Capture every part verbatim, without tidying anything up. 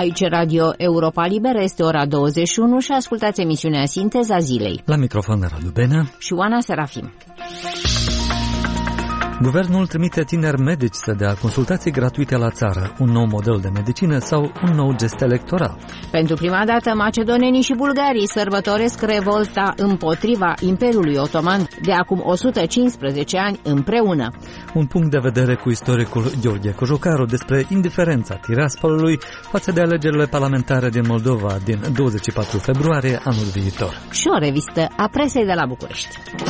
Aici Radio Europa Liberă, este ora douăzeci și unu și ascultați emisiunea Sinteza Zilei. La microfon Radu Benea și Oana Serafim. Guvernul trimite tineri medici să dea consultații gratuite la țară, un nou model de medicină sau un nou gest electoral. Pentru prima dată, macedonenii și bulgarii sărbătoresc revolta împotriva Imperiului Otoman de acum o sută cincisprezece ani împreună. Un punct de vedere cu istoricul Gheorghe Cojocaru despre indiferența Tiraspolului față de alegerile parlamentare din Moldova din douăzeci și patru februarie anul viitor. Și o revistă a presei de la București.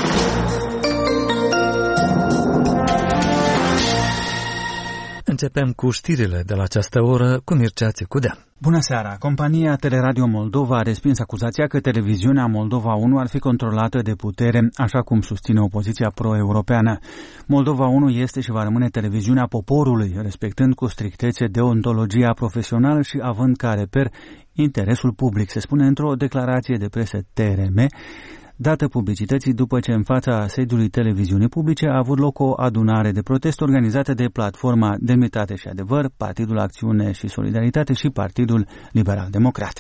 Începem cu știrile de la această oră cu Mircea Țicudea. Bună seara! Compania Teleradio Moldova a respins acuzația că televiziunea Moldova unu ar fi controlată de putere, așa cum susține opoziția pro-europeană. Moldova unu este și va rămâne televiziunea poporului, respectând cu strictețe deontologia profesională și având ca reper interesul public, se spune într-o declarație de presă T R M, dată publicității după ce în fața sediului televiziunii publice a avut loc o adunare de protest organizată de Platforma Demnitate și Adevăr, Partidul Acțiune și Solidaritate și Partidul Liberal Democrat.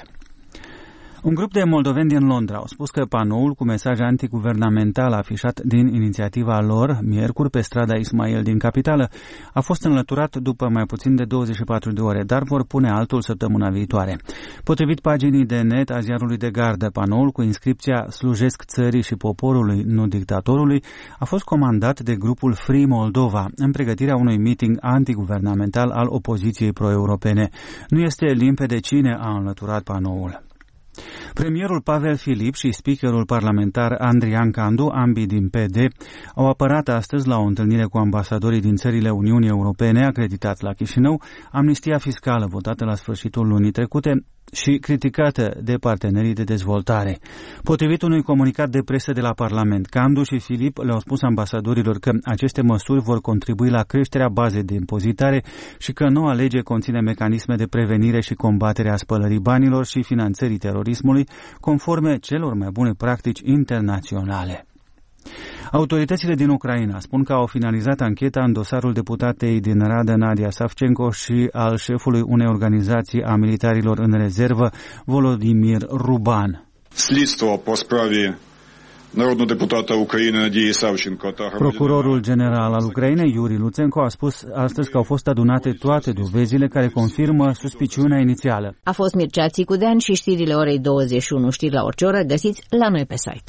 Un grup de moldoveni din Londra au spus că panoul cu mesaj antiguvernamental afișat din inițiativa lor, miercuri, pe strada Ismail din capitală, a fost înlăturat după mai puțin de douăzeci și patru de ore, dar vor pune altul săptămâna viitoare. Potrivit paginii de net a ziarului de gardă, panoul cu inscripția "Slujesc țării și poporului, nu dictatorului" a fost comandat de grupul Free Moldova în pregătirea unui meeting antiguvernamental al opoziției pro-europene. Nu este limpede cine a înlăturat panoul. Premierul Pavel Filip și speakerul parlamentar Andrian Candu, ambii din P D, au apărat astăzi la o întâlnire cu ambasadorii din țările Uniunii Europene acreditați la Chișinău amnistia fiscală votată la sfârșitul lunii trecute și criticată de partenerii de dezvoltare. Potrivit unui comunicat de presă de la Parlament, Candu și Filip le-au spus ambasadorilor că aceste măsuri vor contribui la creșterea bazei de impozitare și că noua lege conține mecanisme de prevenire și combatere a spălării banilor și finanțării terorismului, conforme celor mai bune practici internaționale. Autoritățile din Ucraina spun că au finalizat ancheta în dosarul deputatei din Rada Nadia Savchenko și al șefului unei organizații a militarilor în rezervă, Volodimir Ruban. Слідство по справі народного депутата України Надії Савченко та Procurorul general al Ucrainei, Iuri Luțenko, a spus astăzi că au fost adunate toate dovezile care confirmă suspiciunea inițială. A fost Mircea Țicudean și știrile orei douăzeci și unu. Știri la orice oră găsiți la noi pe site.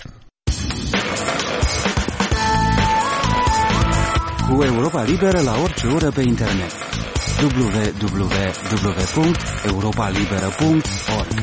Cu Europa Liberă la orice oră pe internet. w w w punct europa liberă punct org.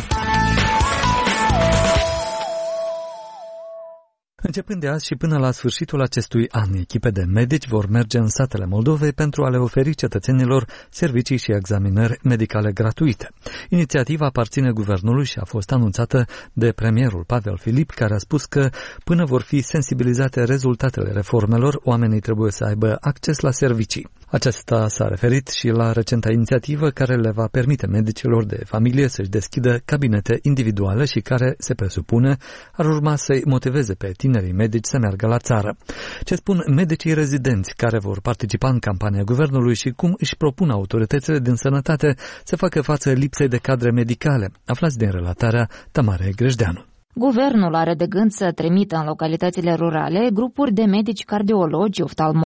Începând de azi și până la sfârșitul acestui an, echipe de medici vor merge în satele Moldovei pentru a le oferi cetățenilor servicii și examinări medicale gratuite. Inițiativa aparține guvernului și a fost anunțată de premierul Pavel Filip, care a spus că până vor fi sensibilizate rezultatele reformelor, oamenii trebuie să aibă acces la servicii. Acesta s-a referit și la recenta inițiativă care le va permite medicilor de familie să-și deschidă cabinete individuale și care, se presupune, ar urma să-i motiveze pe tinerii medici să meargă la țară. Ce spun medicii rezidenți care vor participa în campania guvernului și cum își propun autoritățile din sănătate să facă față lipsei de cadre medicale? Aflați din relatarea Tamarei Grejdeanu. Guvernul are de gând să trimită în localitățile rurale grupuri de medici cardiologi, oftalmologi,